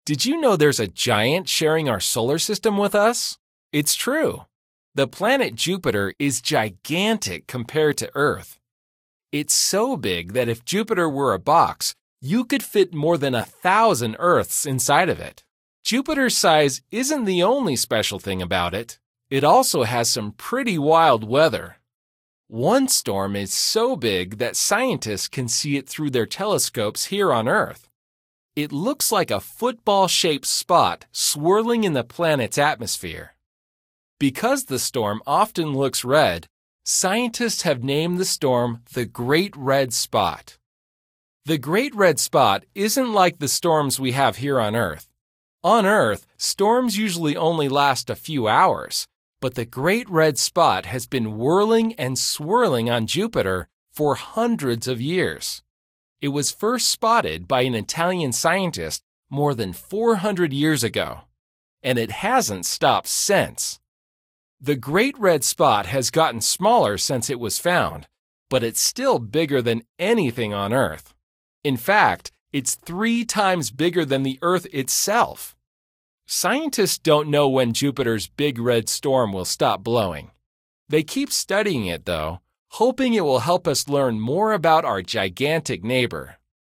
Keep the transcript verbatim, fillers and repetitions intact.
Did you know there's a giant sharing our solar system with us? It's true. The planet Jupiter is gigantic compared to Earth. It's so big that if Jupiter were a box, you could fit more than a thousand Earths inside of it. Jupiter's size isn't the only special thing about it. It also has some pretty wild weather. One storm is so big that scientists can see it through their telescopes here on Earth. It looks like a football-shaped spot swirling in the planet's atmosphere. Because the storm often looks red, scientists have named the storm the Great Red Spot. The Great Red Spot isn't like the storms we have here on Earth. On Earth, storms usually only last a few hours, but the Great Red Spot has been whirling and swirling on Jupiter for hundreds of years. It was first spotted by an Italian scientist more than four hundred years ago, and it hasn't stopped since. The Great Red Spot has gotten smaller since it was found, but it's still bigger than anything on Earth. In fact, it's three times bigger than the Earth itself. Scientists don't know when Jupiter's big red storm will stop blowing. They keep studying it, though, hoping it will help us learn more about our gigantic neighbor.